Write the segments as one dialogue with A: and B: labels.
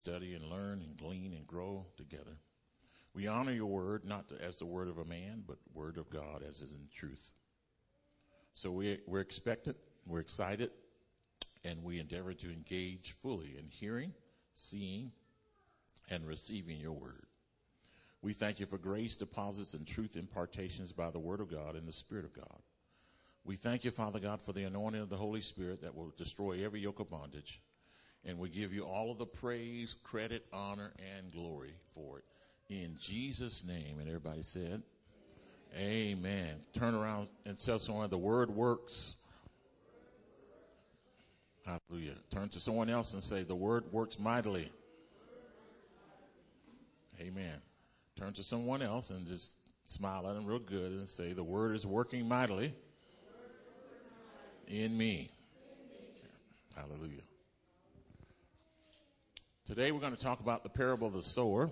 A: study and learn and glean and grow together. We honor your word, not as the word of a man, but the word of God as is in truth. So we're expectant, we're excited, and we endeavor to engage fully in hearing, seeing, and receiving your word. We thank you for grace, deposits, and truth impartations by the word of God and the Spirit of God. We thank you, Father God, for the anointing of the Holy Spirit that will destroy every yoke of bondage. And we give you all of the praise, credit, honor, and glory for it. In Jesus' name. And everybody said, amen. Turn around and tell someone the word works. Hallelujah. Turn to someone else and say, the word works mightily. Amen. Turn to someone else and just smile at them real good and say, the word is working mightily in me. Hallelujah. Today we're going to talk about the parable of the sower.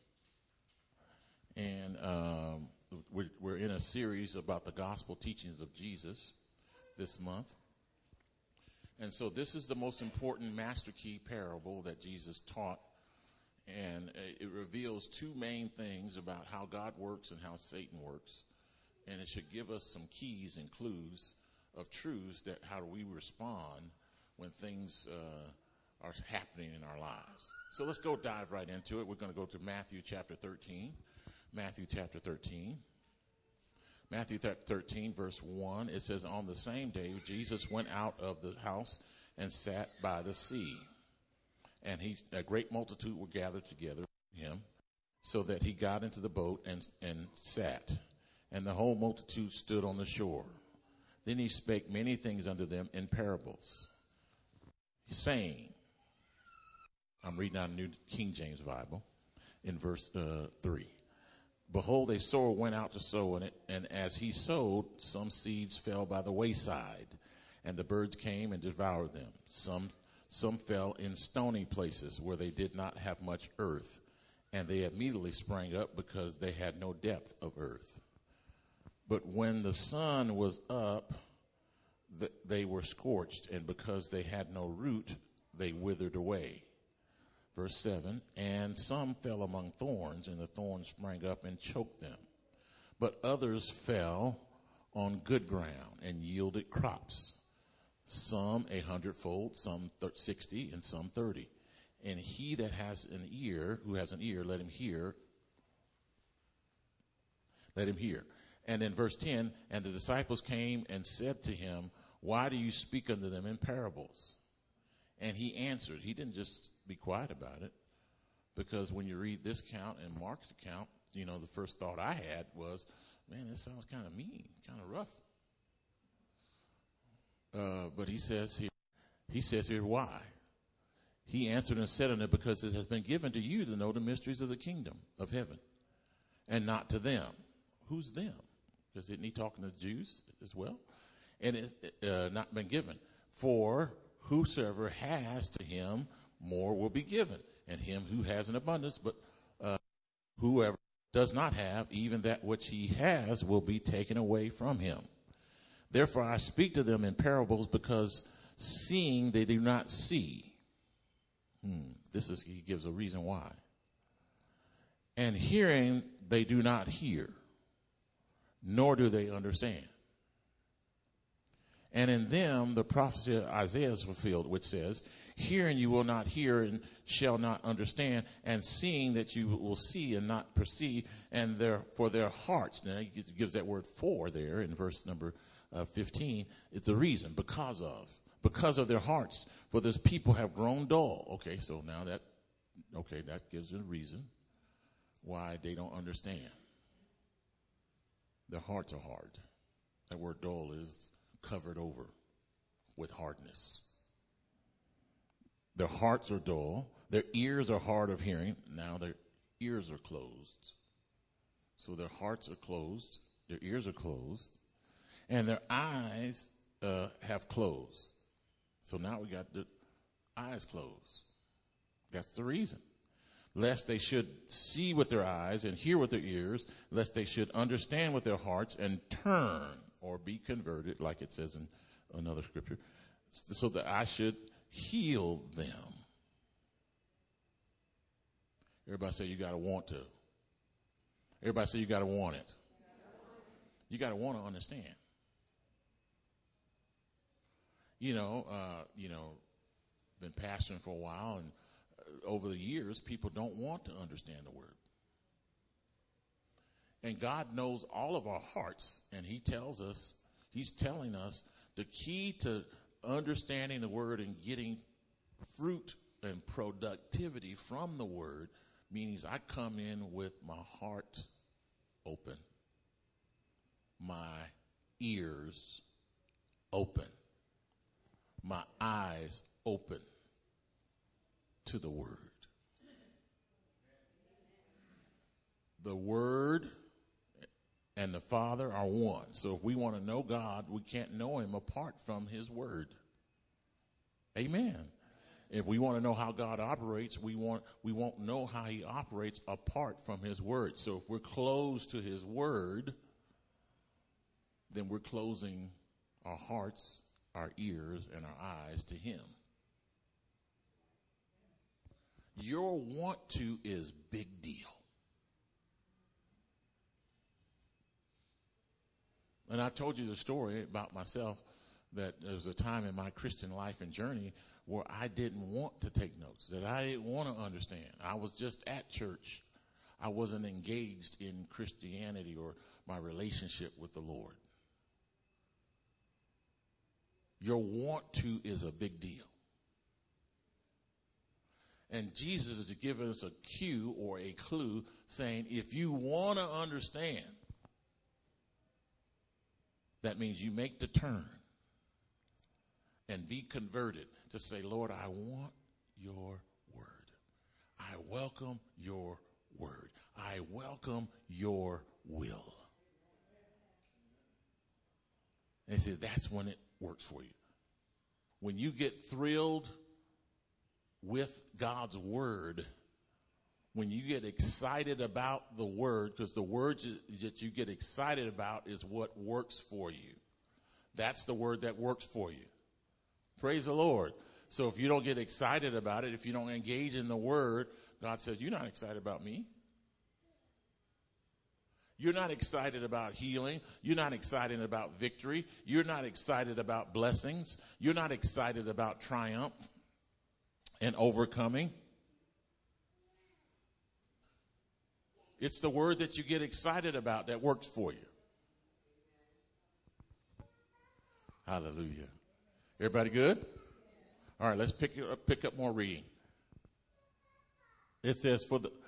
A: And we're in a series about the gospel teachings of Jesus this month. And so this is the most important master key parable that Jesus taught. And it reveals two main things about how God works and how Satan works. And it should give us some keys and clues of truths that how do we respond when things are happening in our lives. So let's go dive right into it. We're going to go to Matthew chapter 13. Matthew chapter 13. Matthew 13, verse 1, it says, on the same day, Jesus went out of the house and sat by the sea. And a great multitude were gathered together with him, so that he got into the boat and sat. And the whole multitude stood on the shore. Then he spake many things unto them in parables, saying, I'm reading out a New King James Bible in verse 3. Behold, a sower went out to sow in it, and as he sowed, some seeds fell by the wayside, and the birds came and devoured them. Some fell in stony places where they did not have much earth, and they immediately sprang up because they had no depth of earth. But when the sun was up, they were scorched, and because they had no root, they withered away. Verse 7, and some fell among thorns, and the thorns sprang up and choked them. But others fell on good ground and yielded crops, some 100-fold, some 60, and some 30. And he that has an ear, who has an ear, let him hear. Let him hear. And in verse 10, and the disciples came and said to him, why do you speak unto them in parables? And he answered. He didn't just be quiet about it, because when you read this account and Mark's account, you know, the first thought I had was, man, this sounds kind of mean, kind of rough. But he says here, why? He answered and said unto them, because it has been given to you to know the mysteries of the kingdom of heaven, and not to them. Who's them? Because isn't he talking to the Jews as well? And it not been given. For whosoever has, to him more will be given, and him who has an abundance, but whoever does not have, even that which he has will be taken away from him. Therefore I speak to them in parables, because seeing they do not see. He gives a reason why. And hearing they do not hear, nor do they understand. And in them the prophecy of Isaiah is fulfilled, which says, hearing you will not hear and shall not understand, and seeing that you will see and not perceive, and for their hearts. Now he gives that word for there in verse number 15. It's a reason, because of their hearts, for this people have grown dull. Okay, so now that gives a reason why they don't understand. Their hearts are hard. That word dull is covered over with hardness. Their hearts are dull. Their ears are hard of hearing. Now their ears are closed. So their hearts are closed. Their ears are closed. And their eyes have closed. So now we got the eyes closed. That's the reason. Lest they should see with their eyes and hear with their ears, lest they should understand with their hearts and turn or be converted, like it says in another scripture, so that I should heal them. Everybody say you got to want to. Everybody say you got to want it. You got to want to understand. Been pastoring for a while, and over the years, people don't want to understand the word. And God knows all of our hearts, and He's telling us the key to understanding the word and getting fruit and productivity from the word means I come in with my heart open, my ears open, my eyes open to the word. The word and the Father are one. So if we want to know God, we can't know Him apart from His word. Amen. If we want to know how God operates, we won't know how He operates apart from His word. So if we're closed to His word, then we're closing our hearts, our ears, and our eyes to Him. Your want to is big deal. And I told you the story about myself that there was a time in my Christian life and journey where I didn't want to take notes, that I didn't want to understand. I was just at church. I wasn't engaged in Christianity or my relationship with the Lord. Your want to is a big deal. And Jesus is giving us a cue or a clue saying, if you want to understand, that means you make the turn and be converted to say, Lord, I want your word. I welcome your word. I welcome your will. And he said, that's when it works for you. When you get thrilled with God's word, when you get excited about the word, because the word that you get excited about is what works for you. That's the word that works for you. Praise the Lord. So if you don't get excited about it, if you don't engage in the word, God says, you're not excited about me. You're not excited about healing. You're not excited about victory. You're not excited about blessings. You're not excited about triumph and overcoming. It's the word that you get excited about that works for you. Hallelujah. Everybody good? All right, let's pick up more reading. It says,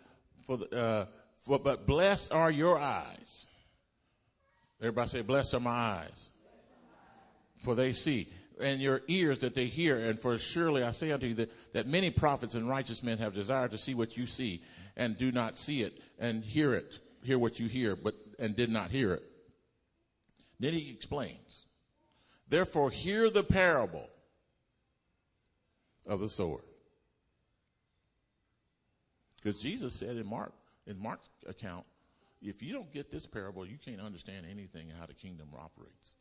A: but blessed are your eyes. Everybody say, blessed are my eyes. For they see. And your ears that they hear. And for surely I say unto you that many prophets and righteous men have desired to see what you see and do not see it, and hear what you hear, and did not hear it. Then he explains, therefore hear the parable of the sower. Because Jesus said in Mark's account, if you don't get this parable, you can't understand anything how the kingdom operates.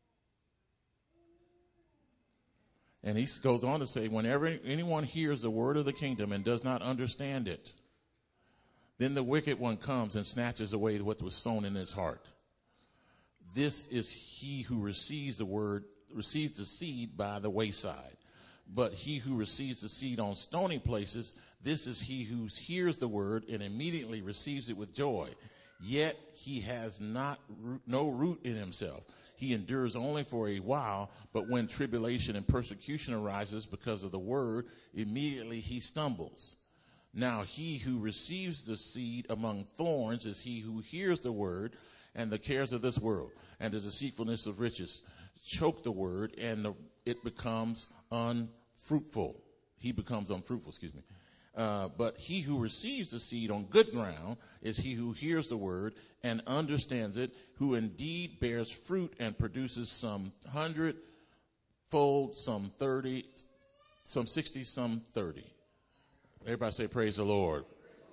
A: And he goes on to say, whenever anyone hears the word of the kingdom and does not understand it, then the wicked one comes and snatches away what was sown in his heart. This is he who receives the seed by the wayside. But he who receives the seed on stony places, this is he who hears the word and immediately receives it with joy. Yet he has no root in himself. He endures only for a while, but when tribulation and persecution arises because of the word, immediately he stumbles. Now he who receives the seed among thorns is he who hears the word, and the cares of this world and the deceitfulness of riches choke the word, and it becomes unfruitful. He becomes unfruitful, but he who receives the seed on good ground is he who hears the word and understands it, who indeed bears fruit and produces some 100-fold, some 30, some 60, some 30. Everybody say, praise the Lord.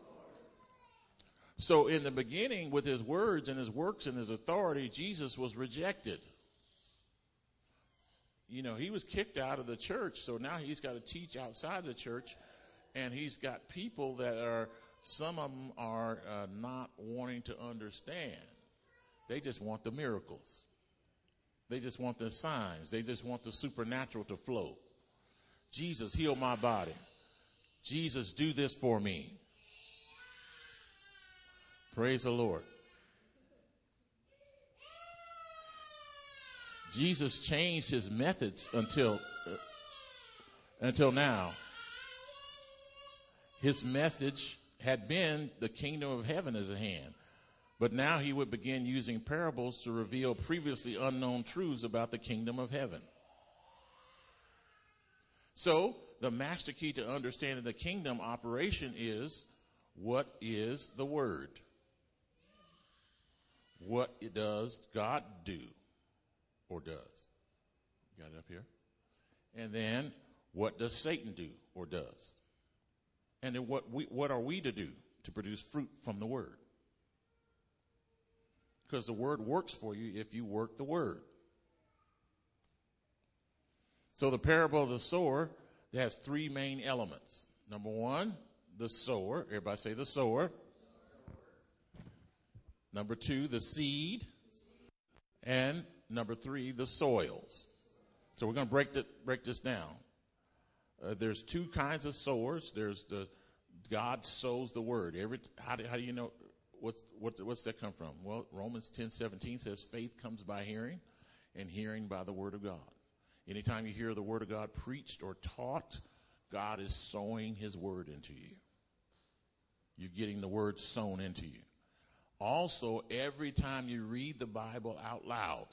A: So in the beginning, with his words and his works and his authority, Jesus was rejected. You know, he was kicked out of the church, so now he's got to teach outside the church, and he's got people that are Some of them are not wanting to understand. They just want the miracles. They just want the signs. They just want the supernatural to flow. Jesus, heal my body. Jesus, do this for me. Praise the Lord. Jesus changed his methods until now. His message had been the kingdom of heaven is at hand. But now he would begin using parables to reveal previously unknown truths about the kingdom of heaven. So the master key to understanding the kingdom operation is, what is the word? What does God do or does? Got it up here? And then what does Satan do or does? And then what are we to do to produce fruit from the word? Because the word works for you if you work the word. So the parable of the sower has three main elements. Number one, the sower. Everybody say the sower. Number two, the seed. And number three, the soils. So we're going to break this down. There's two kinds of sowers. There's the God sows the word. How do you know? What's that come from? Well, Romans 10:17 says faith comes by hearing, and hearing by the word of God. Anytime you hear the word of God preached or taught, God is sowing his word into you. You're getting the word sown into you. Also, every time you read the Bible out loud,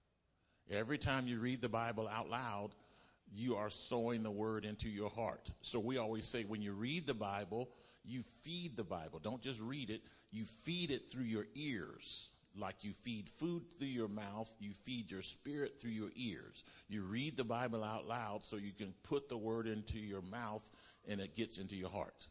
A: you are sowing the word into your heart. So we always say when you read the Bible, you feed the Bible. Don't just read it. You feed it through your ears. Like you feed food through your mouth, you feed your spirit through your ears. You read the Bible out loud so you can put the word into your mouth and it gets into your heart.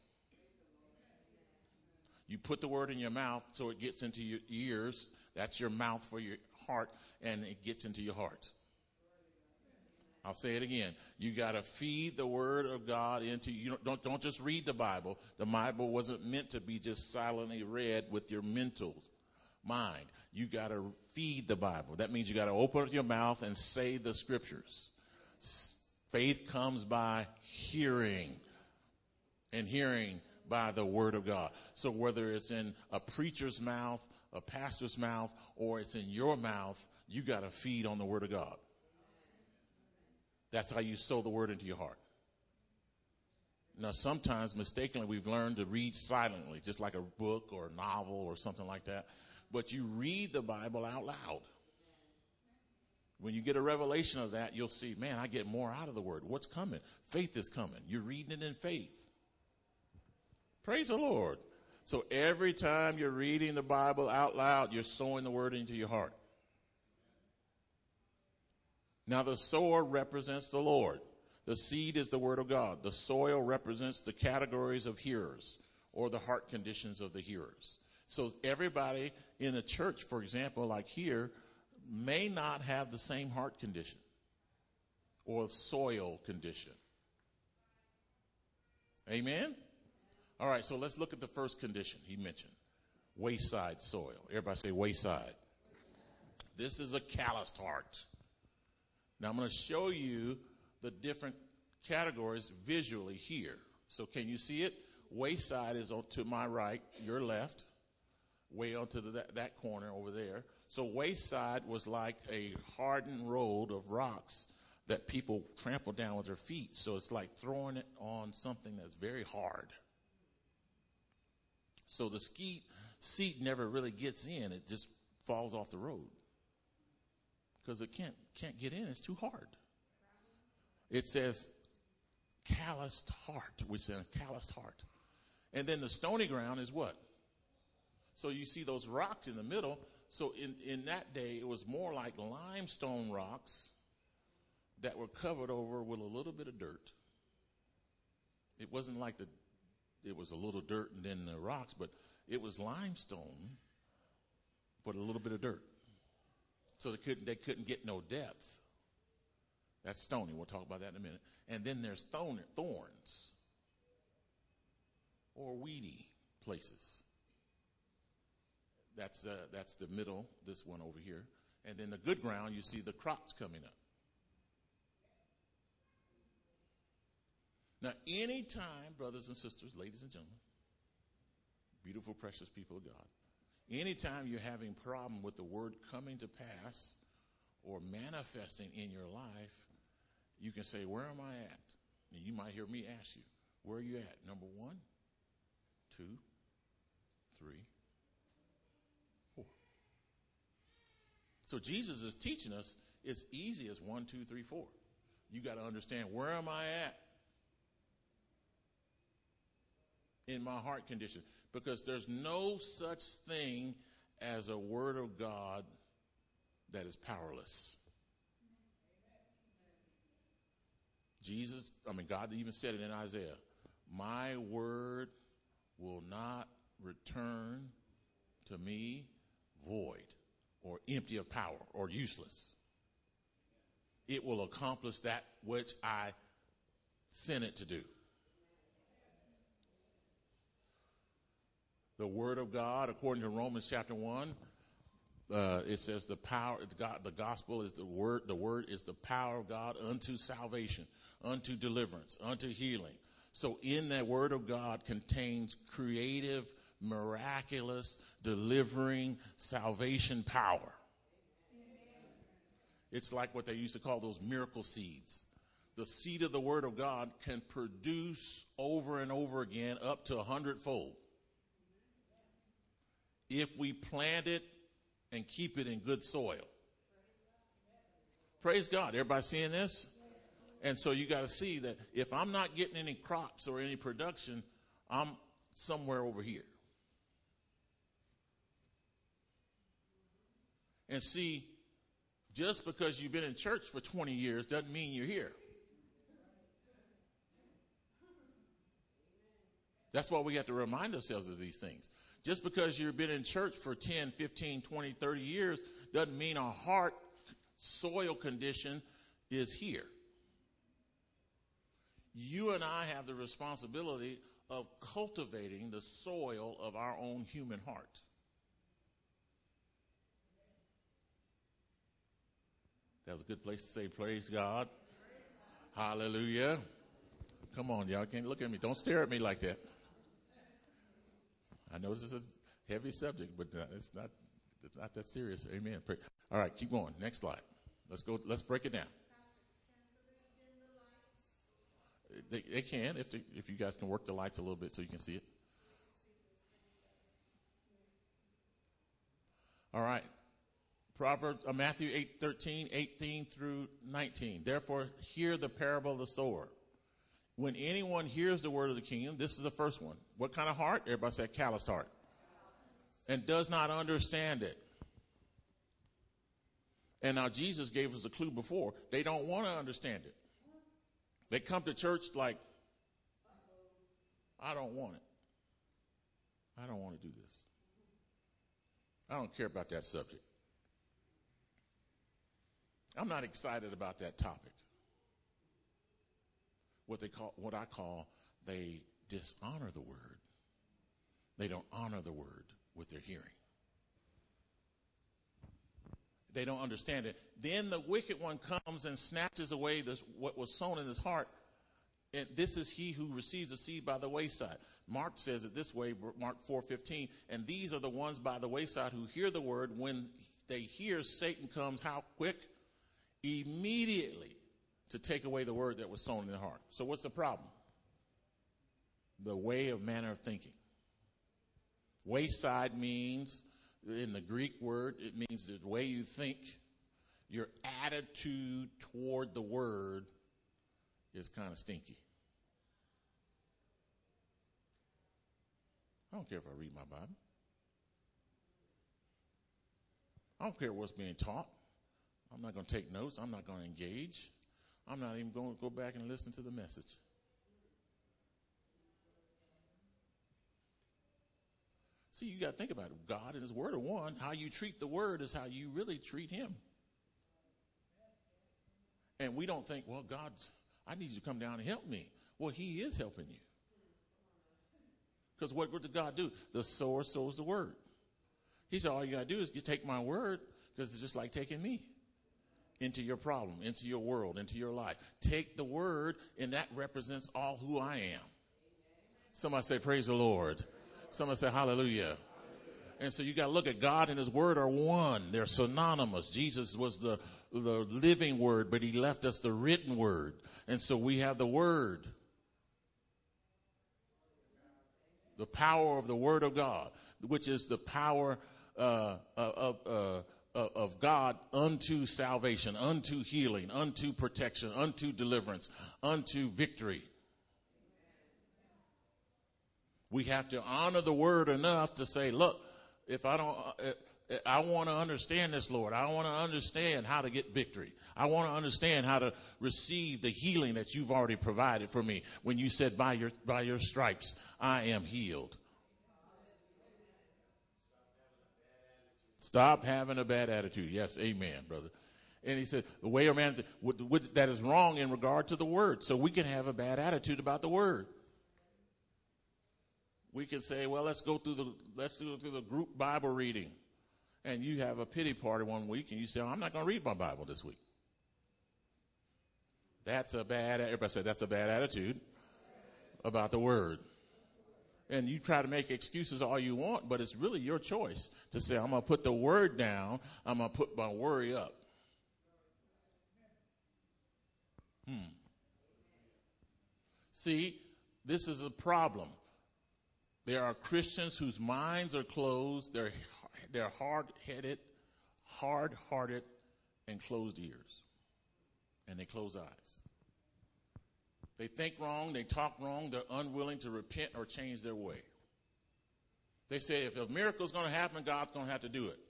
A: You put the word in your mouth so it gets into your ears. That's your mouth for your heart, and it gets into your heart. I'll say it again. You got to feed the word of God into you. Don't just read the Bible. The Bible wasn't meant to be just silently read with your mental mind. You got to feed the Bible. That means you got to open your mouth and say the scriptures. Faith comes by hearing, and hearing by the word of God. So whether it's in a preacher's mouth, a pastor's mouth, or it's in your mouth, you got to feed on the word of God. That's how you sow the word into your heart. Now, sometimes mistakenly we've learned to read silently, just like a book or a novel or something like that. But you read the Bible out loud. When you get a revelation of that, you'll see, man, I get more out of the word. What's coming? Faith is coming. You're reading it in faith. Praise the Lord. So every time you're reading the Bible out loud, you're sowing the word into your heart. Now, the sower represents the Lord. The seed is the word of God. The soil represents the categories of hearers or the heart conditions of the hearers. So everybody in a church, for example, like here, may not have the same heart condition or soil condition. Amen? All right, so let's look at the first condition he mentioned, wayside soil. Everybody say wayside. This is a calloused heart. Now, I'm going to show you the different categories visually here. So can you see it? Wayside is to my right, your left, way onto that corner over there. So wayside was like a hardened road of rocks that people trample down with their feet. So it's like throwing it on something that's very hard. So the seed never really gets in. It just falls off the road because it can't get in. It's too hard. It says calloused heart. We say a calloused heart. And then the stony ground is what? So you see those rocks in the middle. So in that day, it was more like limestone rocks that were covered over with a little bit of dirt. It wasn't like it was a little dirt and then the rocks, but it was limestone, but a little bit of dirt. So they couldn't get no depth. That's stony. We'll talk about that in a minute. And then there's thorns or weedy places. That's the middle, this one over here. And then the good ground, you see the crops coming up. Now, anytime, brothers and sisters, ladies and gentlemen, beautiful, precious people of God, anytime you're having a problem with the word coming to pass or manifesting in your life, you can say, where am I at? And you might hear me ask you, where are you at? Number 1, 2, 3, 4. So Jesus is teaching us it's easy as 1, 2, 3, 4. You got to understand, where am I at in my heart condition? Because there's no such thing as a word of God that is powerless. God even said it in Isaiah, my word will not return to me void or empty of power or useless. It will accomplish that which I sent it to do. The word of God, according to Romans chapter 1, it says the gospel is the word is the power of God unto salvation, unto deliverance, unto healing. So in that word of God contains creative, miraculous, delivering, salvation power. It's like what they used to call those miracle seeds. The seed of the word of God can produce over and over again up to 100-fold. If we plant it and keep it in good soil. Praise God. Everybody seeing this? And so you got to see that if I'm not getting any crops or any production, I'm somewhere over here. And see, just because you've been in church for 20 years doesn't mean you're here. That's why we have to remind ourselves of these things. Just because you've been in church for 10, 15, 20, 30 years doesn't mean our heart soil condition is here. You and I have the responsibility of cultivating the soil of our own human heart. That was a good place to say praise God. Hallelujah. Come on, y'all can't look at me. Don't stare at me like that. I know this is a heavy subject, but it's not that serious. Amen. All right, keep going. Next slide. Let's go. Let's break it down. They can if you guys can work the lights a little bit so you can see it. All right. Matthew 8:13, 18 through 19. Therefore, hear the parable of the sower. When anyone hears the word of the kingdom, this is the first one. What kind of heart? Everybody said calloused heart. And does not understand it. And now Jesus gave us a clue before. They don't want to understand it. They come to church like, I don't want it. I don't want to do this. I don't care about that subject. I'm not excited about that topic. What I call, they dishonor the word. They don't honor the word with their hearing. They don't understand it. Then the wicked one comes and snatches away what was sown in his heart. And this is he who receives the seed by the wayside. Mark says it this way, Mark 4:15. And these are the ones by the wayside who hear the word. When they hear, Satan comes how quick? Immediately to take away the word that was sown in their heart. So what's the problem? The way of manner of thinking. Wayside means, in the Greek word, it means the way you think. Your attitude toward the word is kind of stinky. I don't care if I read my Bible. I don't care what's being taught. I'm not going to take notes. I'm not going to engage. I'm not even going to go back and listen to the message. See, you got to think about it. God and his word are one. How you treat the word is how you really treat him. And we don't think, well, I need you to come down and help me. Well, he is helping you. Because what did God do? The sower sows the word. He said, all you got to do is you take my word, because it's just like taking me into your problem, into your world, into your life. Take the word, and that represents all who I am. Somebody say, praise the Lord. Somebody say, hallelujah. And so you got to look at God and his word are one. They're synonymous. Jesus was the living word, but he left us the written word. And so we have the word. The power of the word of God, which is the power of God unto salvation, unto healing, unto protection, unto deliverance, unto victory. We have to honor the word enough to say, look, if I don't, I want to understand this, Lord. I want to understand how to get victory. I want to understand how to receive the healing that you've already provided for me when you said by your stripes, I am healed. Stop having a bad attitude. Yes, amen, brother. And he said, the way a man, that is wrong in regard to the word. So we can have a bad attitude about the word. We can say, well, let's do the group Bible reading. And you have a pity party one week, and you say, I'm not going to read my Bible this week. Everybody said that's a bad attitude about the word. And you try to make excuses all you want, but it's really your choice to say, I'm going to put the word down. I'm going to put my worry up. See, this is a problem. There are Christians whose minds are closed. They're hard-headed, hard-hearted, and closed ears. And they close eyes. They think wrong, they talk wrong, they're unwilling to repent or change their way. They say if a miracle's going to happen, God's going to have to do it.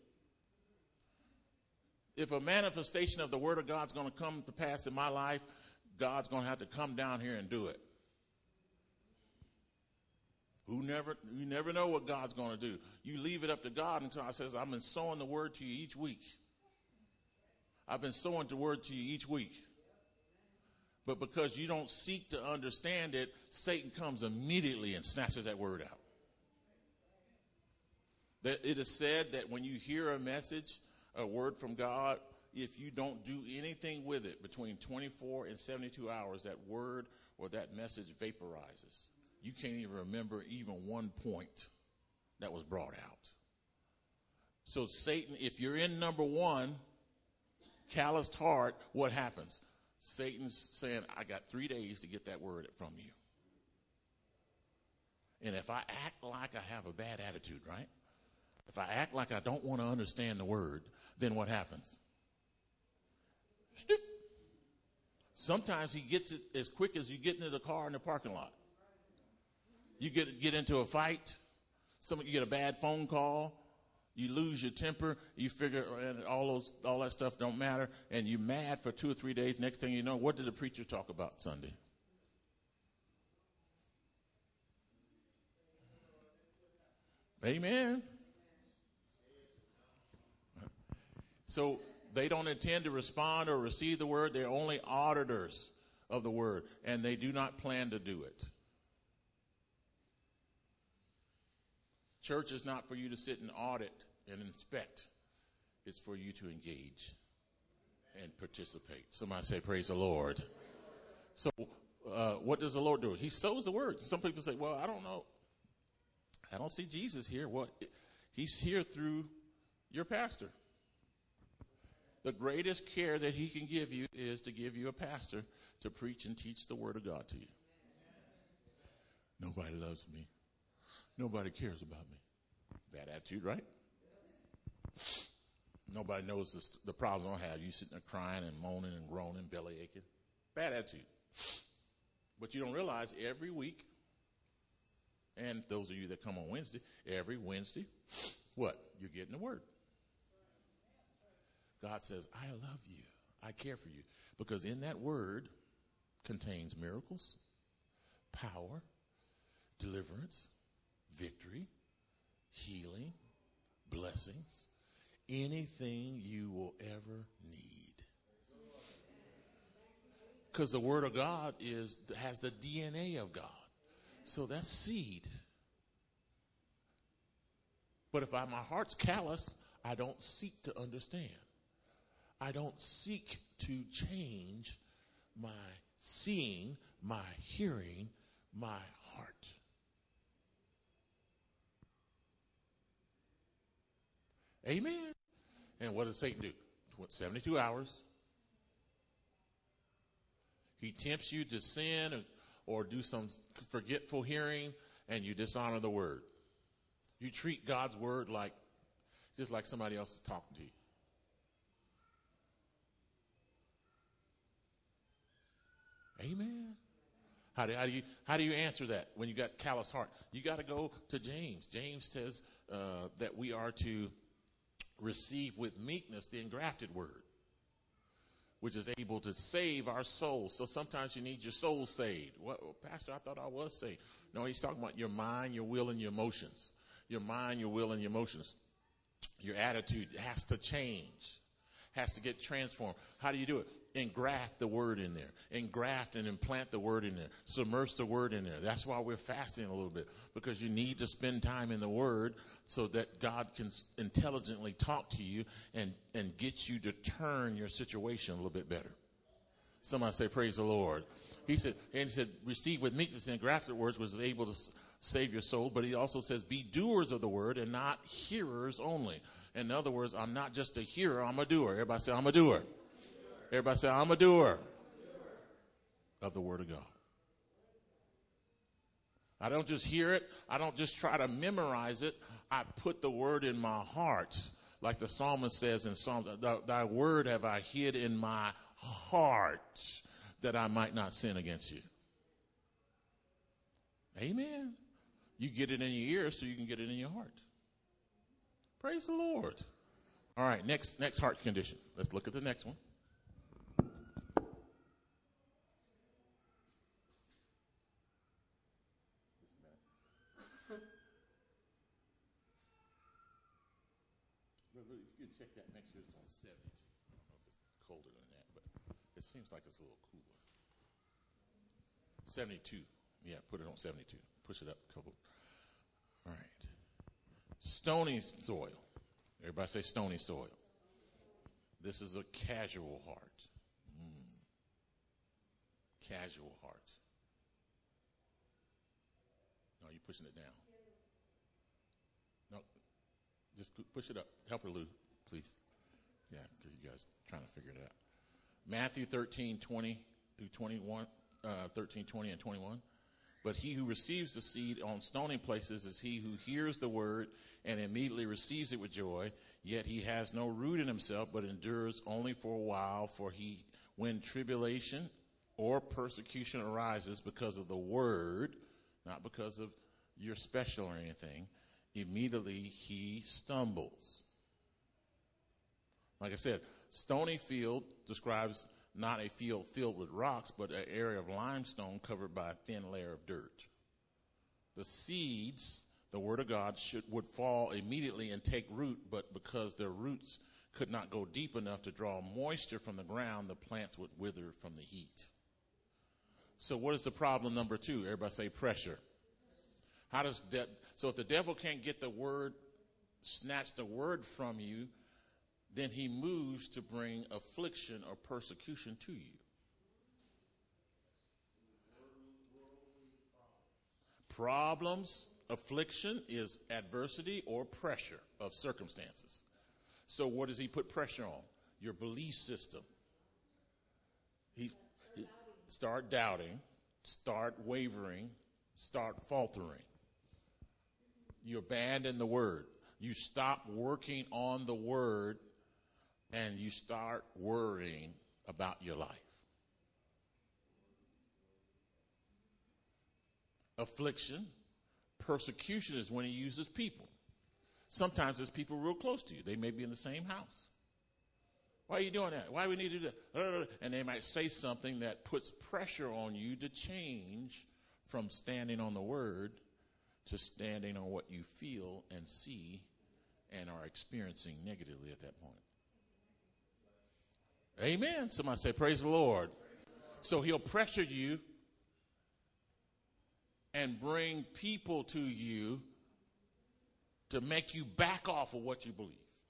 A: If a manifestation of the word of God's going to come to pass in my life, God's going to have to come down here and do it. You never know what God's going to do. You leave it up to God until I says, I've been sowing the word to you each week. I've been sowing the word to you each week. But because you don't seek to understand it, Satan comes immediately and snatches that word out. That it is said that when you hear a message, a word from God, if you don't do anything with it between 24 and 72 hours, that word or that message vaporizes. You can't even remember even one point that was brought out. So Satan, if you're in number one, calloused heart, what happens? Satan's saying, I got 3 days to get that word from you. And if I act like I have a bad attitude, right? If I act like I don't want to understand the word, then what happens? Stoop. Sometimes he gets it as quick as you get into the car in the parking lot. You get into a fight. You get a bad phone call. You lose your temper. You figure all that stuff don't matter, and you're mad for 2 or 3 days. Next thing you know, what did the preacher talk about Sunday? Amen. So they don't intend to respond or receive the word. They're only auditors of the word, and they do not plan to do it. Church is not for you to sit and audit and inspect. It's for you to engage and participate. Somebody say, praise the Lord. So what does the Lord do? He sows the word. Some people say, well, I don't know. I don't see Jesus here. Well, he's here through your pastor. The greatest care that he can give you is to give you a pastor to preach and teach the word of God to you. Nobody loves me. Nobody cares about me. Bad attitude, right? Nobody knows the problem I have. You sitting there crying and moaning and groaning, belly aching. Bad attitude. But you don't realize every week, and those of you that come on Wednesday, every Wednesday, what? You're getting the word. God says, I love you. I care for you. Because in that word contains miracles, power, deliverance, victory, healing, blessings, anything you will ever need. Because the word of God has the DNA of God. So that's seed. But if my heart's callous, I don't seek to understand. I don't seek to change my seeing, my hearing, my heart. Amen. And what does Satan do? 72 hours. He tempts you to sin or do some forgetful hearing, and you dishonor the word. You treat God's word just like somebody else is talking to you. Amen. How do you answer that when you got callous heart? You got to go to James. James says that we are to receive with meekness the engrafted word, which is able to save our souls. So sometimes you need your soul saved. Well, Pastor, I thought I was saved. No, he's talking about your mind, your will, and your emotions. Your mind, your will, and your emotions. Your attitude has to change, has to get transformed. How do you do it? Engraft the word in there. Engraft and implant the word in there. Submerge the word in there. That's why we're fasting a little bit, because you need to spend time in the word so that God can intelligently talk to you and get you to turn your situation a little bit better. Somebody say, praise the Lord. He said, receive with meekness and engrafted words, was able to save your soul. But he also says, be doers of the word and not hearers only. In other words, I'm not just a hearer, I'm a doer. Everybody say, I'm a doer. Everybody say, I'm a doer of the word of God. I don't just hear it. I don't just try to memorize it. I put the word in my heart. Like the psalmist says in Psalms, thy word have I hid in my heart that I might not sin against you. Amen. You get it in your ears so you can get it in your heart. Praise the Lord. All right, next heart condition. Let's look at the next one. You can check that next year. It's on 72. I don't know if it's colder than that, but it seems like it's a little cooler. 72. Yeah, put it on 72. Push it up a couple. All right. Stony soil. Everybody say stony soil. This is a casual heart. Casual heart. No, you're pushing it down. No, just push it up. Help her, Lou, please. Yeah, because you guys are trying to figure it out. Matthew 13:20 through 21, 13:20 and 21. But he who receives the seed on stony places is he who hears the word and immediately receives it with joy, yet he has no root in himself, but endures only for a while. For when tribulation or persecution arises because of the word, not because of you're special or anything, immediately he stumbles. Like I said, stony field describes not a field filled with rocks, but an area of limestone covered by a thin layer of dirt. The seeds, the word of God, would fall immediately and take root, but because their roots could not go deep enough to draw moisture from the ground, the plants would wither from the heat. So what is the problem number 2? Everybody say pressure. How does that? So if the devil can't get the word, snatch the word from you, then he moves to bring affliction or persecution to you. Problems, affliction is adversity or pressure of circumstances. So what does he put pressure on? Your belief system. Start doubting, start wavering, start faltering. You abandon the word. You stop working on the word, and you start worrying about your life. Affliction, persecution is when he uses people. Sometimes it's people real close to you. They may be in the same house. Why are you doing that? Why do we need to do that? And they might say something that puts pressure on you to change from standing on the word to standing on what you feel and see and are experiencing negatively at that point. Amen. Somebody say, praise the Lord. So he'll pressure you and bring people to you to make you back off of what you believe.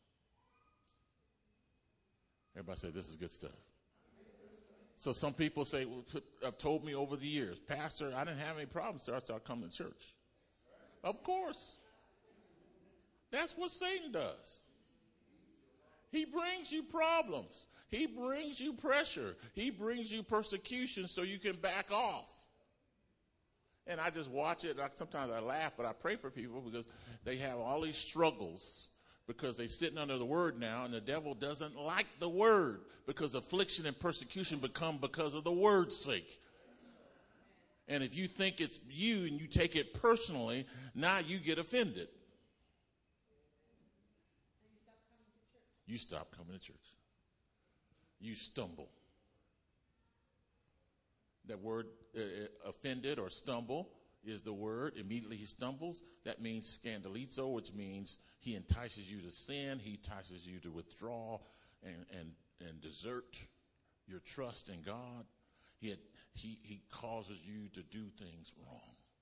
A: Everybody say, this is good stuff. So some people say, well, have told me over the years, Pastor, I didn't have any problems until I started coming to church. Of course. That's what Satan does. He brings you problems. He brings you pressure. He brings you persecution so you can back off. And I just watch it. Sometimes I laugh, but I pray for people because they have all these struggles because they're sitting under the word now, and the devil doesn't like the word because affliction and persecution become because of the word's sake. And if you think it's you and you take it personally, now you get offended. You stop coming to church. You stumble. That word offended or stumble is the word. Immediately he stumbles. That means scandalizo, which means he entices you to sin. He entices you to withdraw and desert your trust in God. He causes you to do things wrong.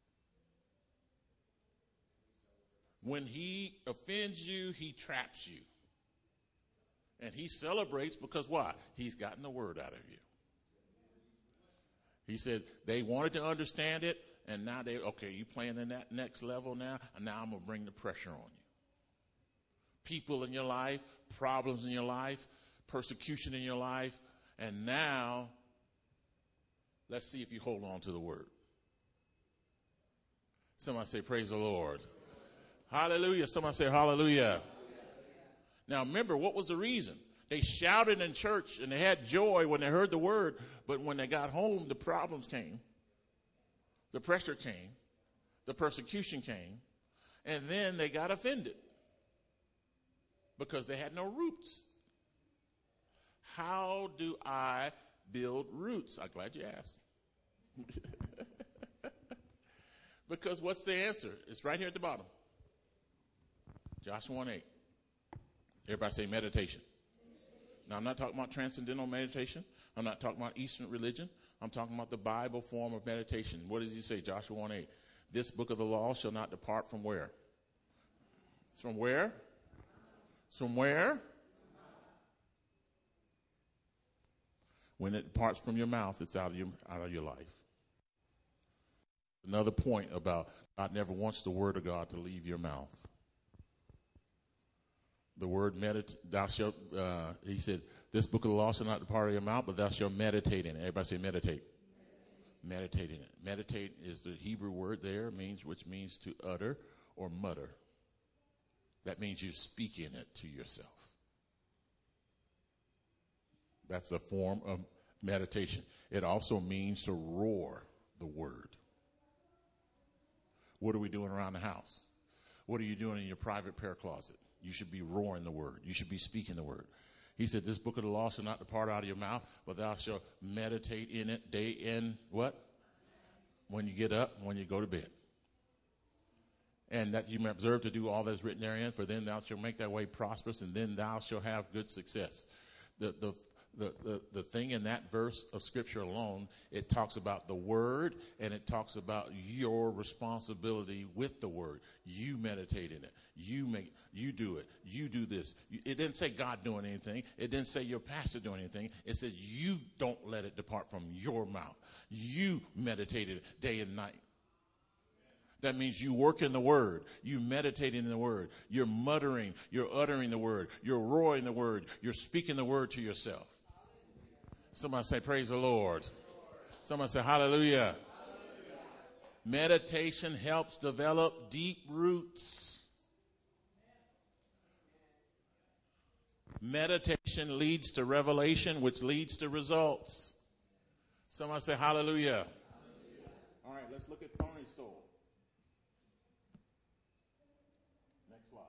A: When he offends you, he traps you. And he celebrates because why? He's gotten the word out of you. He said they wanted to understand it, and now you playing in that next level now, and now I'm going to bring the pressure on you. People in your life, problems in your life, persecution in your life, and now let's see if you hold on to the word. Somebody say, praise the Lord. Hallelujah. Somebody say, hallelujah. Now, remember, what was the reason? They shouted in church and they had joy when they heard the word, but when they got home, the problems came. The pressure came. The persecution came. And then they got offended because they had no roots. How do I build roots? I'm glad you asked. Because what's the answer? It's right here at the bottom. Joshua 1:8. Everybody say meditation. Now, I'm not talking about transcendental meditation. I'm not talking about Eastern religion. I'm talking about the Bible form of meditation. What does he say? Joshua 1:8. This book of the law shall not depart from where? From where? From where? When it departs from your mouth, it's out of your life. Another point about God never wants the word of God to leave your mouth. The word thou shalt, he said, this book of the law shall not depart of your mouth, but thou shalt meditate in it. Everybody say meditate. Meditate in it. Meditate is the Hebrew word there, which means to utter or mutter. That means you're speaking it to yourself. That's a form of meditation. It also means to roar the word. What are we doing around the house? What are you doing in your private prayer closet? You should be roaring the word. You should be speaking the word. He said, this book of the law shall not depart out of your mouth, but thou shalt meditate in it day in what? When you get up, when you go to bed. And that you may observe to do all that is written therein, for then thou shalt make thy way prosperous, and then thou shalt have good success. The thing in that verse of scripture alone, it talks about the word, and it talks about your responsibility with the word. You meditate in it. You do it. You do this. It didn't say God doing anything. It didn't say your pastor doing anything. It said you don't let it depart from your mouth. You meditate it day and night. That means you work in the word. You meditate in the word. You're muttering. You're uttering the word. You're roaring the word. You're speaking the word to yourself. Somebody say, praise the Lord. Somebody say, hallelujah. Meditation helps develop deep roots. Meditation leads to revelation, which leads to results. Somebody say, hallelujah. All right, let's look at thorny soul. Next slide.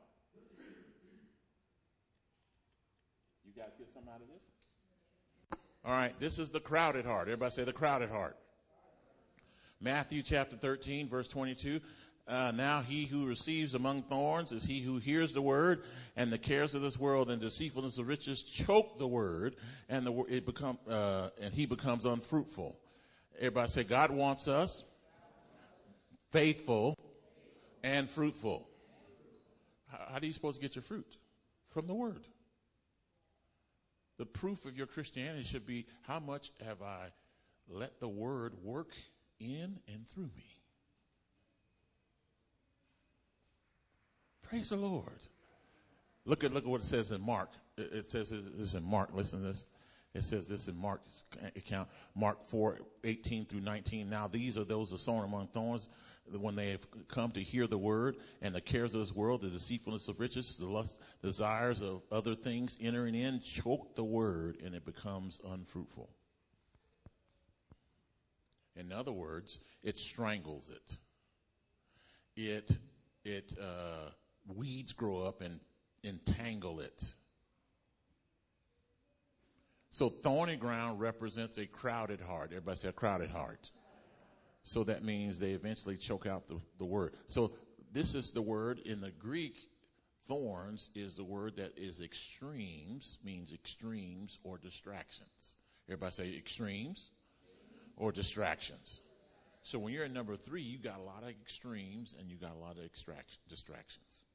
A: You guys get something out of this? All right, this is the crowded heart. Everybody say the crowded heart. Matthew chapter 13, verse 22. Now he who receives among thorns is he who hears the word, and the cares of this world and deceitfulness of riches choke the word, and he becomes unfruitful. Everybody say, God wants us faithful and fruitful. How are you supposed to get your fruit? From the word. The proof of your Christianity should be, how much have I let the word work in and through me? Praise the Lord. Look at what it says in Mark. It says this in Mark. Listen to this. It says this in Mark's account, Mark 4:18 through 19. Now these are those that are sown among thorns, when they have come to hear the word, and the cares of this world, the deceitfulness of riches, the lust, desires of other things entering in, choke the word, and it becomes unfruitful. In other words, it strangles it. Weeds grow up and entangle it. So thorny ground represents a crowded heart. Everybody say a crowded heart. So that means they eventually choke out the word. So this is the word in the Greek. Thorns is the word that is extremes, means extremes or distractions. Everybody say extremes or distractions. So when you're in number 3, you got a lot of extremes and you got a lot of distractions.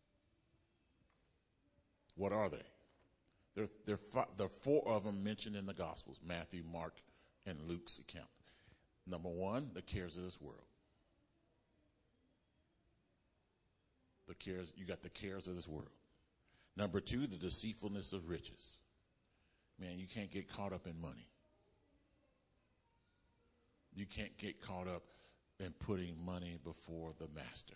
A: What are they? There are 4 of them mentioned in the Gospels, Matthew, Mark, and Luke's account. Number 1, the cares of this world. You got the cares of this world. Number 2, the deceitfulness of riches. Man, you can't get caught up in money. You can't get caught up in putting money before the master.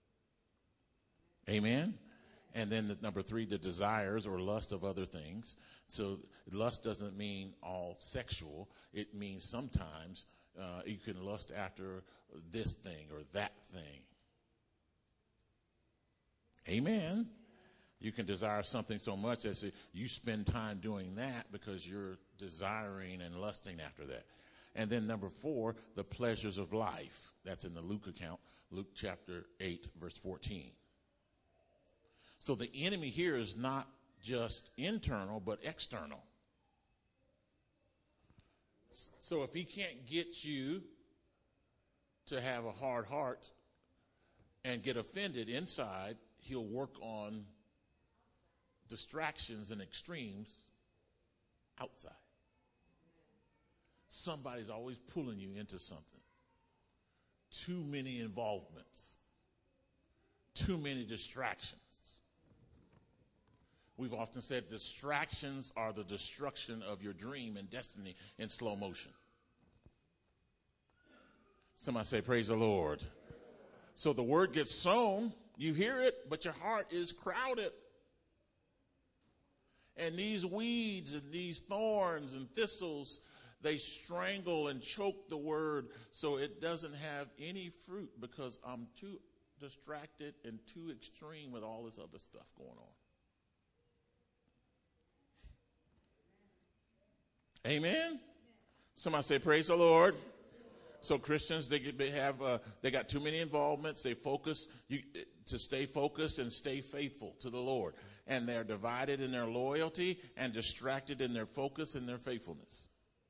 A: Amen? And then number 3, the desires or lust of other things. So lust doesn't mean all sexual. It means sometimes you can lust after this thing or that thing. Amen. You can desire something so much as you spend time doing that because you're desiring and lusting after that. And then number 4, the pleasures of life. That's in the Luke account, Luke chapter 8, verse 14. So the enemy here is not just internal, but external. So if he can't get you to have a hard heart and get offended inside, he'll work on distractions and extremes outside. Somebody's always pulling you into something. Too many involvements. Too many distractions. We've often said distractions are the destruction of your dream and destiny in slow motion. Somebody say, praise the Lord. So the word gets sown, you hear it, but your heart is crowded. And these weeds and these thorns and thistles, they strangle and choke the word so it doesn't have any fruit because I'm too distracted and too extreme with all this other stuff going on. Amen. Somebody say, praise the Lord. So Christians, they got too many involvements. They focus to stay focused and stay faithful to the Lord. And they're divided in their loyalty and distracted in their focus and their faithfulness.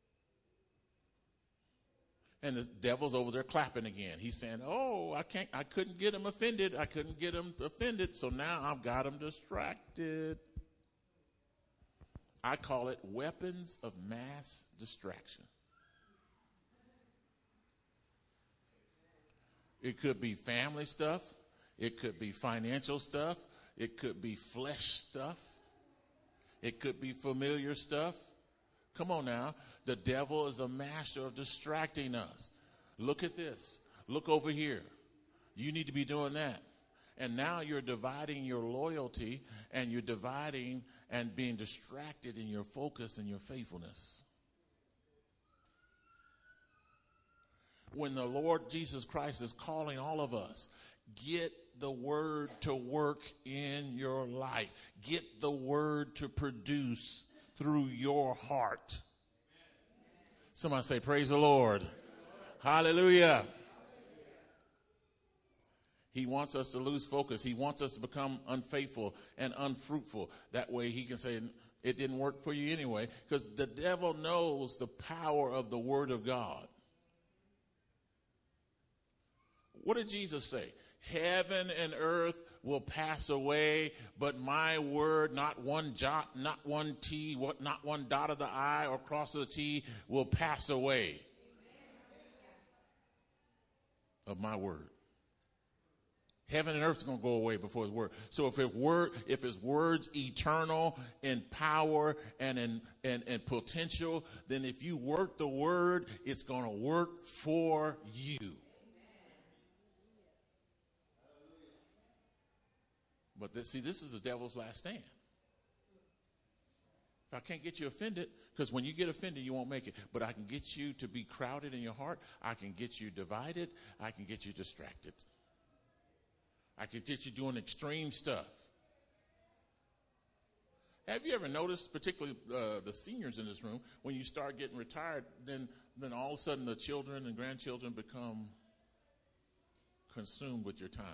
A: And the devil's over there clapping again. He's saying, oh, I couldn't get him offended. I couldn't get him offended. So now I've got him distracted. I call it weapons of mass distraction. It could be family stuff. It could be financial stuff. It could be flesh stuff. It could be familiar stuff. Come on now. The devil is a master of distracting us. Look at this. Look over here. You need to be doing that. And now you're dividing your loyalty and you're dividing and being distracted in your focus and your faithfulness. When the Lord Jesus Christ is calling all of us, get the word to work in your life. Get the word to produce through your heart. Somebody say, praise the Lord. Hallelujah. He wants us to lose focus. He wants us to become unfaithful and unfruitful. That way he can say, it didn't work for you anyway. Because the devil knows the power of the word of God. What did Jesus say? Heaven and earth will pass away, but my word, not one jot, not one T, not one dot of the I or cross of the T will pass away of my word. Heaven and earth is going to go away before his word. So if his word's eternal in power and in potential, then if you work the word, it's going to work for you. But this is the devil's last stand. If I can't get you offended, because when you get offended, you won't make it. But I can get you to be crowded in your heart. I can get you divided. I can get you distracted. I can get you doing extreme stuff. Have you ever noticed, particularly the seniors in this room, when you start getting retired, then all of a sudden the children and grandchildren become consumed with your time?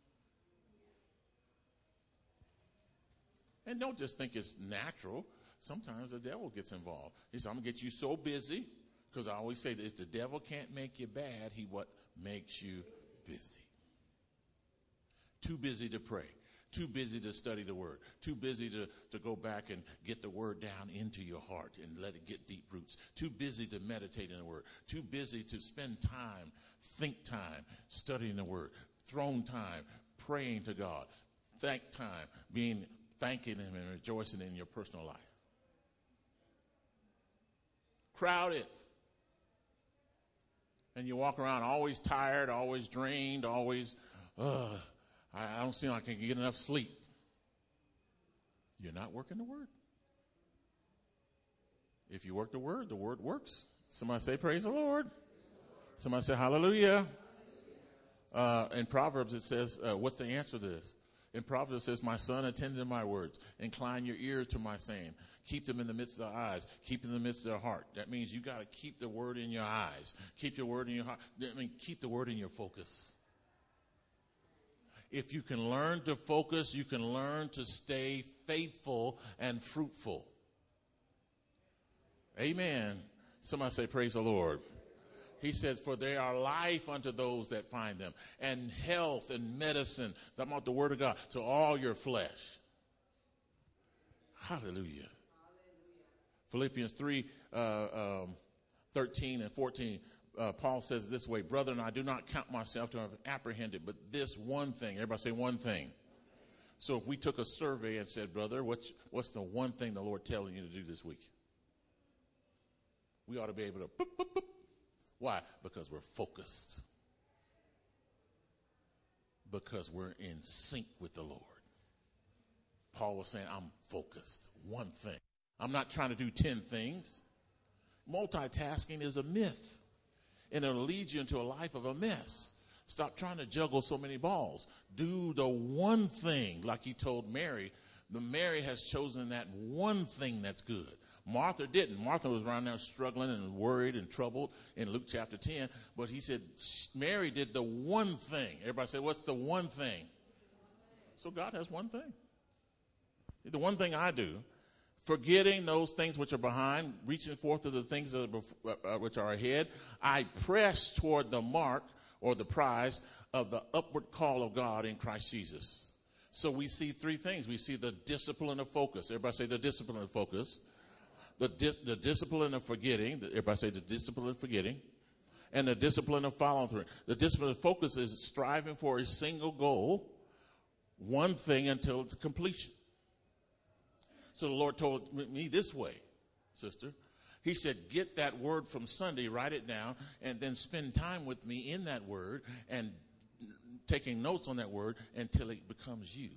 A: And don't just think it's natural. Sometimes the devil gets involved. He says, I'm going to get you so busy, because I always say that if the devil can't make you bad, he what makes you busy. Too busy to pray. Too busy to study the word. Too busy to go back and get the word down into your heart and let it get deep roots. Too busy to meditate in the word. Too busy to spend time, think time, studying the word. Throne time, praying to God. Thank time, thanking him and rejoicing in your personal life. Crowded. And you walk around always tired, always drained, always, I don't seem like I can get enough sleep. You're not working the word. If you work the word works. Somebody say, praise the Lord. Somebody say, hallelujah. In Proverbs it says, what's the answer to this? In Proverbs it says, my son, attend to my words. Incline your ear to my saying. Keep them in the midst of their eyes. Keep them in the midst of their heart. That means you got to keep the word in your eyes. Keep your word in your heart. Keep the word in your focus. If you can learn to focus, you can learn to stay faithful and fruitful. Amen. Somebody say, praise the Lord. He says, for they are life unto those that find them, and health and medicine, talking about the word of God, to all your flesh. Hallelujah. Philippians 3, 13 and 14. Paul says this way, brethren, I do not count myself to have apprehended, but this one thing. Everybody say one thing. So if we took a survey and said, brother, what's the one thing the Lord telling you to do this week? We ought to be able to boop, boop, boop. Why? Because we're focused. Because we're in sync with the Lord. Paul was saying, I'm focused. One thing. I'm not trying to do 10 things. Multitasking is a myth. And it'll lead you into a life of a mess. Stop trying to juggle so many balls. Do the one thing, like he told Mary. Mary has chosen that one thing that's good. Martha didn't. Martha was around there struggling and worried and troubled in Luke chapter 10. But he said Mary did the one thing. Everybody say, what's the one thing? So God has one thing. The one thing I do, forgetting those things which are behind, reaching forth to the things that are which are ahead, I press toward the mark or the prize of the upward call of God in Christ Jesus. So we see three things. We see the discipline of focus. Everybody say the discipline of focus. The discipline of forgetting. Everybody say the discipline of forgetting. And the discipline of following through. The discipline of focus is striving for a single goal, one thing until it's completion. So the Lord told me this way, sister. He said, get that word from Sunday, write it down, and then spend time with me in that word and taking notes on that word until it becomes you.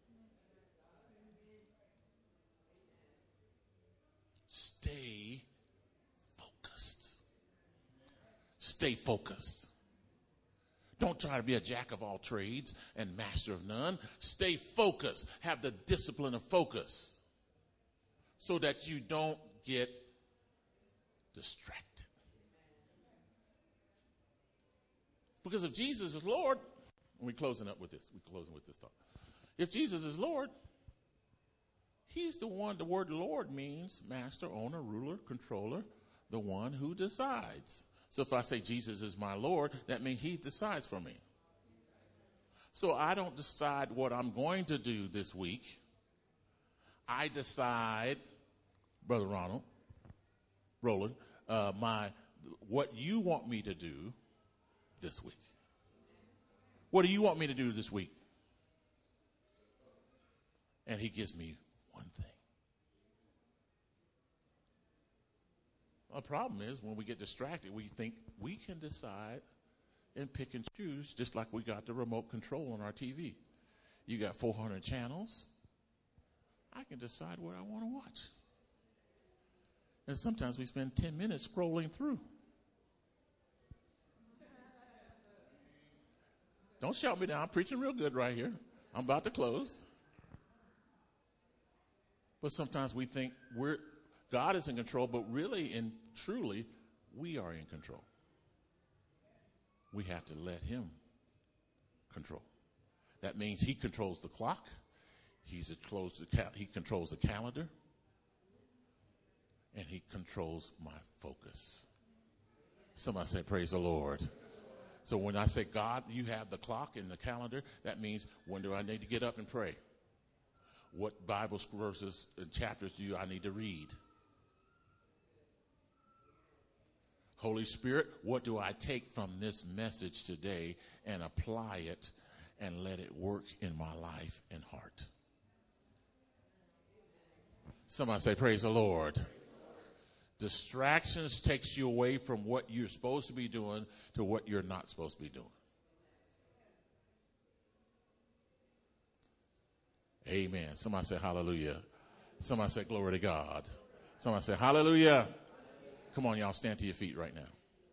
A: Stay focused. Stay focused. Don't try to be a jack of all trades and master of none. Stay focused. Have the discipline of focus so that you don't get distracted. Because if Jesus is Lord, and we're closing with this thought. If Jesus is Lord, he's the one. The word Lord means master, owner, ruler, controller, the one who decides. So if I say Jesus is my Lord, that means he decides for me. So I don't decide what I'm going to do this week. I decide, Brother Roland, what you want me to do this week. What do you want me to do this week? And he gives me one thing. The problem is when we get distracted, we think we can decide and pick and choose, just like we got the remote control on our TV. You got 400 channels. I can decide what I want to watch. And sometimes we spend 10 minutes scrolling through. Don't shout me down. I'm preaching real good right here. I'm about to close. But sometimes we think God is in control, but really and truly, we are in control. We have to let him control. That means he controls the clock. He controls the calendar. And he controls my focus. Somebody say, praise the Lord. So when I say, God, you have the clock and the calendar, that means when do I need to get up and pray? What Bible verses and chapters do I need to read? Holy Spirit, what do I take from this message today and apply it and let it work in my life and heart? Somebody say, praise the Lord. Distractions takes you away from what you're supposed to be doing to what you're not supposed to be doing. Amen. Somebody say hallelujah. Somebody say glory to God. Somebody say hallelujah. Come on, y'all, stand to your feet right now.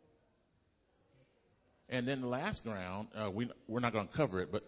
A: And then the last ground, we're not going to cover it, but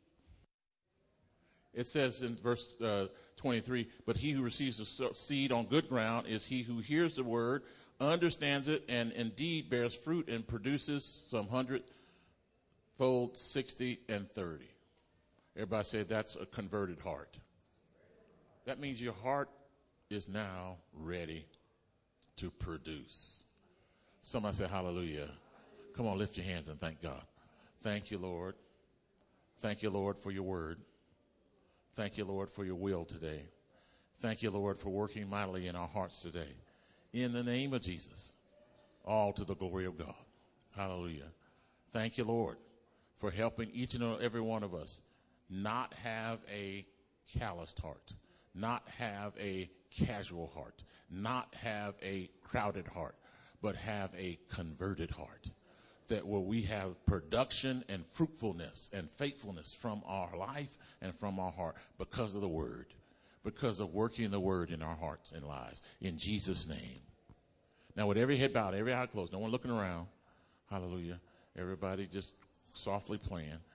A: it says in verse 23, but he who receives the seed on good ground is he who hears the word, understands it, and indeed bears fruit and produces some 100-fold, 60, and 30. Everybody say that's a converted heart. That means your heart is now ready to produce. Somebody say hallelujah. Come on, lift your hands and thank God. Thank you, Lord. Thank you, Lord, for your word. Thank you, Lord, for your will today. Thank you, Lord, for working mightily in our hearts today. In the name of Jesus, all to the glory of God. Hallelujah. Thank you, Lord, for helping each and every one of us not have a calloused heart, not have a casual heart, not have a crowded heart, but have a converted heart. That where we have production and fruitfulness and faithfulness from our life and from our heart because of the word, because of working the word in our hearts and lives. In Jesus' name. Now with every head bowed, every eye closed, no one looking around. Hallelujah. Everybody just softly playing.